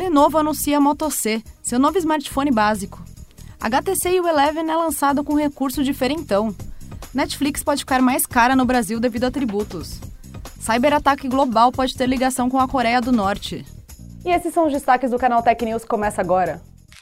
Lenovo anuncia Moto C, seu novo smartphone básico. HTC U11 é lançado com recurso diferentão. Netflix pode ficar mais cara no Brasil devido a tributos. Cyberataque global pode ter ligação com a Coreia do Norte. E esses são os destaques do canal Tech News que começa agora.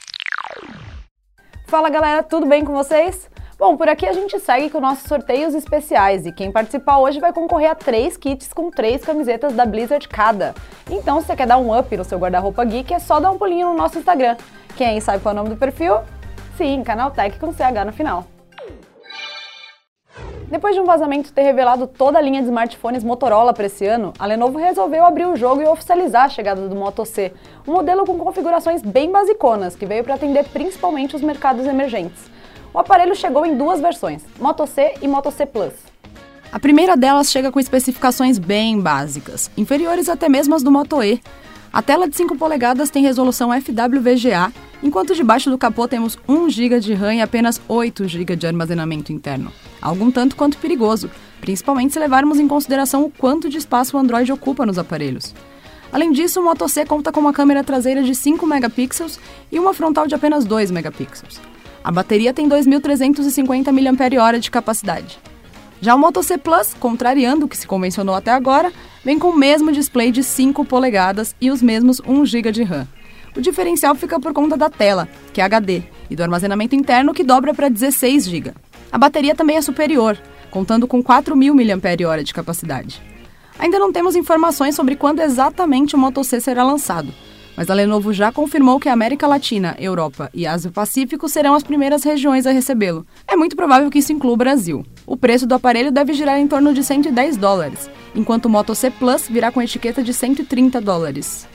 Fala galera, tudo bem com vocês? Bom, por aqui a gente segue com nossos sorteios especiais e quem participar hoje vai concorrer a 3 kits com 3 camisetas da Blizzard cada. Então, se você quer dar um up no seu guarda-roupa geek, é só dar um pulinho no nosso Instagram. Quem aí sabe qual é o nome do perfil? Sim, Canal Tech com CH no final. Depois de um vazamento ter revelado toda a linha de smartphones Motorola para esse ano, a Lenovo resolveu abrir o jogo e oficializar a chegada do Moto C, um modelo com configurações bem basiconas, que veio para atender principalmente os mercados emergentes. O aparelho chegou em 2 versões, Moto C e Moto C Plus. A primeira delas chega com especificações bem básicas, inferiores até mesmo às do Moto E. A tela de 5 polegadas tem resolução FWVGA, enquanto debaixo do capô temos 1 GB de RAM e apenas 8 GB de armazenamento interno. Algo um tanto quanto perigoso, principalmente se levarmos em consideração o quanto de espaço o Android ocupa nos aparelhos. Além disso, o Moto C conta com uma câmera traseira de 5 megapixels e uma frontal de apenas 2 megapixels. A bateria tem 2.350 mAh de capacidade. Já o Moto C Plus, contrariando o que se convencionou até agora, vem com o mesmo display de 5 polegadas e os mesmos 1 GB de RAM. O diferencial fica por conta da tela, que é HD, e do armazenamento interno, que dobra para 16 GB. A bateria também é superior, contando com 4.000 mAh de capacidade. Ainda não temos informações sobre quando exatamente o Moto C será lançado, mas a Lenovo já confirmou que a América Latina, Europa e Ásia-Pacífico serão as primeiras regiões a recebê-lo. É muito provável que isso inclua o Brasil. O preço do aparelho deve girar em torno de $110, enquanto o Moto C Plus virá com etiqueta de $130.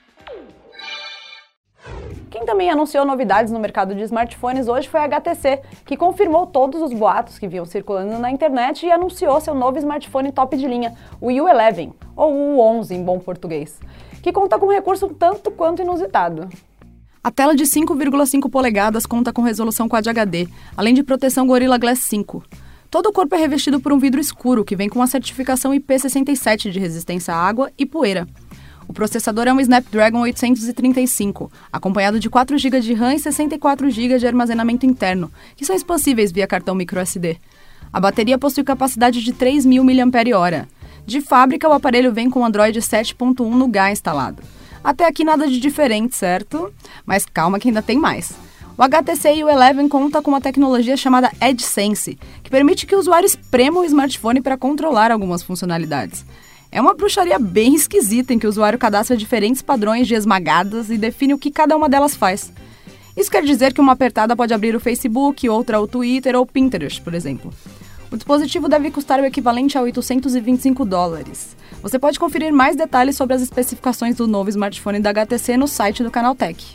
Quem também anunciou novidades no mercado de smartphones hoje foi a HTC, que confirmou todos os boatos que vinham circulando na internet e anunciou seu novo smartphone top de linha, o U11, ou o U11 em bom português, que conta com um recurso tanto quanto inusitado. A tela de 5,5 polegadas conta com resolução Quad HD, além de proteção Gorilla Glass 5. Todo o corpo é revestido por um vidro escuro, que vem com a certificação IP67 de resistência à água e poeira. O processador é um Snapdragon 835, acompanhado de 4 GB de RAM e 64 GB de armazenamento interno, que são expansíveis via cartão microSD. A bateria possui capacidade de 3.000 mAh. De fábrica, o aparelho vem com Android 7.1 Nougat instalado. Até aqui nada de diferente, certo? Mas calma que ainda tem mais. O HTC U11 conta com uma tecnologia chamada EdgeSense, que permite que o usuário esprema o smartphone para controlar algumas funcionalidades. É uma bruxaria bem esquisita em que o usuário cadastra diferentes padrões de esmagadas e define o que cada uma delas faz. Isso quer dizer que uma apertada pode abrir o Facebook, outra o Twitter ou Pinterest, por exemplo. O dispositivo deve custar o equivalente a $825. Você pode conferir mais detalhes sobre as especificações do novo smartphone da HTC no site do Canal Tech.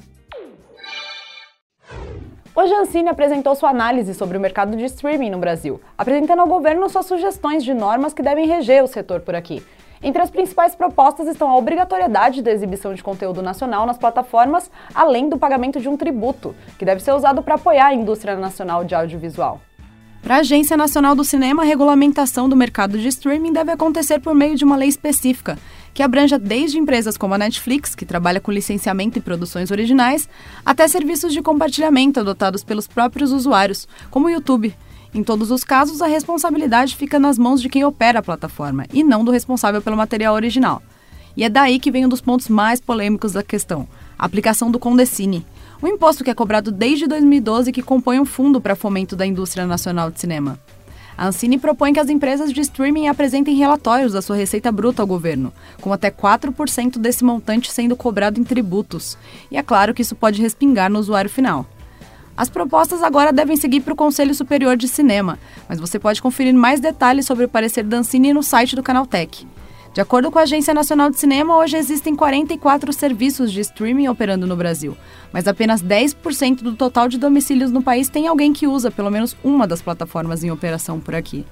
Hoje a Ancine apresentou sua análise sobre o mercado de streaming no Brasil, apresentando ao governo suas sugestões de normas que devem reger o setor por aqui. Entre as principais propostas estão a obrigatoriedade da exibição de conteúdo nacional nas plataformas, além do pagamento de um tributo, que deve ser usado para apoiar a indústria nacional de audiovisual. Para a Agência Nacional do Cinema, a regulamentação do mercado de streaming deve acontecer por meio de uma lei específica, que abranja desde empresas como a Netflix, que trabalha com licenciamento e produções originais, até serviços de compartilhamento adotados pelos próprios usuários, como o YouTube. Em todos os casos, a responsabilidade fica nas mãos de quem opera a plataforma, e não do responsável pelo material original. E é daí que vem um dos pontos mais polêmicos da questão, a aplicação do Condecine, um imposto que é cobrado desde 2012 e que compõe um fundo para fomento da indústria nacional de cinema. A Ancine propõe que as empresas de streaming apresentem relatórios da sua receita bruta ao governo, com até 4% desse montante sendo cobrado em tributos. E é claro que isso pode respingar no usuário final. As propostas agora devem seguir para o Conselho Superior de Cinema, mas você pode conferir mais detalhes sobre o parecer da Ancine no site do Canal Tech. De acordo com a Agência Nacional de Cinema, hoje existem 44 serviços de streaming operando no Brasil, mas apenas 10% do total de domicílios no país tem alguém que usa pelo menos uma das plataformas em operação por aqui.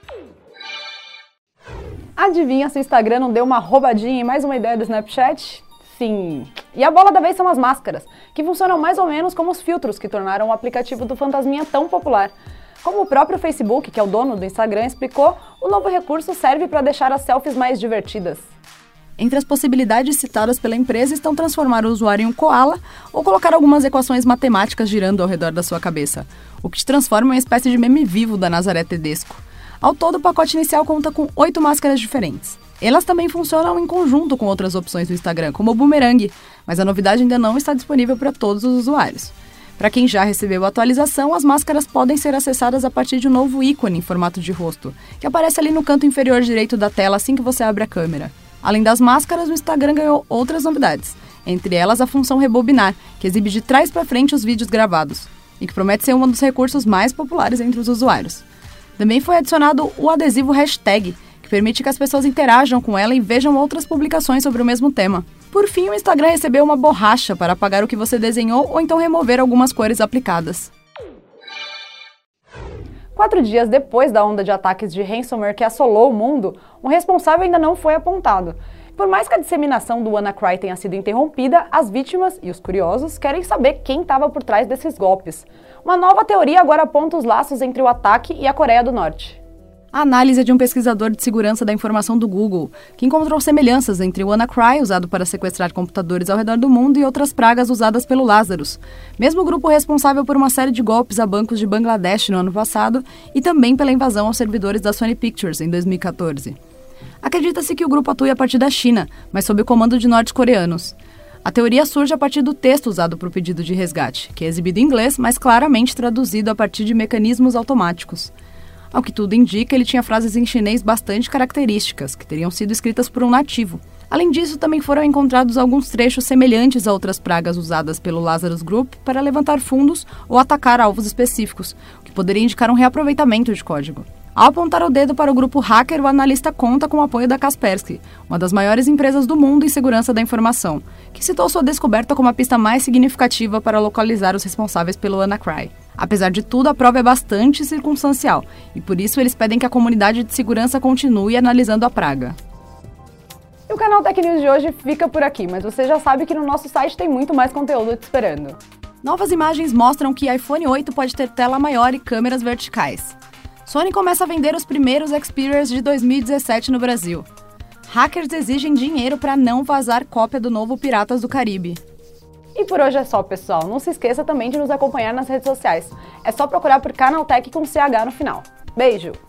Adivinha se o Instagram não deu uma roubadinha em mais uma ideia do Snapchat? Sim! E a bola da vez são as máscaras, que funcionam mais ou menos como os filtros que tornaram o aplicativo do Fantasminha tão popular. Como o próprio Facebook, que é o dono do Instagram, explicou, o novo recurso serve para deixar as selfies mais divertidas. Entre as possibilidades citadas pela empresa estão transformar o usuário em um koala ou colocar algumas equações matemáticas girando ao redor da sua cabeça, o que te transforma em uma espécie de meme vivo da Nazaré Tedesco. Ao todo, o pacote inicial conta com 8 máscaras diferentes. Elas também funcionam em conjunto com outras opções do Instagram, como o Boomerang, mas a novidade ainda não está disponível para todos os usuários. Para quem já recebeu a atualização, as máscaras podem ser acessadas a partir de um novo ícone em formato de rosto, que aparece ali no canto inferior direito da tela assim que você abre a câmera. Além das máscaras, o Instagram ganhou outras novidades, entre elas a função rebobinar, que exibe de trás para frente os vídeos gravados, e que promete ser um dos recursos mais populares entre os usuários. Também foi adicionado o adesivo hashtag, que permite que as pessoas interajam com ela e vejam outras publicações sobre o mesmo tema. Por fim, o Instagram recebeu uma borracha para apagar o que você desenhou ou então remover algumas cores aplicadas. 4 dias depois da onda de ataques de ransomware que assolou o mundo, um responsável ainda não foi apontado. Por mais que a disseminação do WannaCry tenha sido interrompida, as vítimas e os curiosos querem saber quem estava por trás desses golpes. Uma nova teoria agora aponta os laços entre o ataque e a Coreia do Norte. A análise é de um pesquisador de segurança da informação do Google, que encontrou semelhanças entre o WannaCry, usado para sequestrar computadores ao redor do mundo, e outras pragas usadas pelo Lazarus, mesmo grupo responsável por uma série de golpes a bancos de Bangladesh no ano passado e também pela invasão aos servidores da Sony Pictures em 2014. Acredita-se que o grupo atue a partir da China, mas sob o comando de norte-coreanos. A teoria surge a partir do texto usado para o pedido de resgate, que é exibido em inglês, mas claramente traduzido a partir de mecanismos automáticos. Ao que tudo indica, ele tinha frases em chinês bastante características, que teriam sido escritas por um nativo. Além disso, também foram encontrados alguns trechos semelhantes a outras pragas usadas pelo Lazarus Group para levantar fundos ou atacar alvos específicos, o que poderia indicar um reaproveitamento de código. Ao apontar o dedo para o grupo hacker, o analista conta com o apoio da Kaspersky, uma das maiores empresas do mundo em segurança da informação, que citou sua descoberta como a pista mais significativa para localizar os responsáveis pelo WannaCry. Apesar de tudo, a prova é bastante circunstancial, e por isso eles pedem que a comunidade de segurança continue analisando a praga. E o canal Tech News de hoje fica por aqui, mas você já sabe que no nosso site tem muito mais conteúdo te esperando. Novas imagens mostram que iPhone 8 pode ter tela maior e câmeras verticais. Sony começa a vender os primeiros Xperias de 2017 no Brasil. Hackers exigem dinheiro para não vazar cópia do novo Piratas do Caribe. E por hoje é só, pessoal. Não se esqueça também de nos acompanhar nas redes sociais. É só procurar por Canaltech com CH no final. Beijo!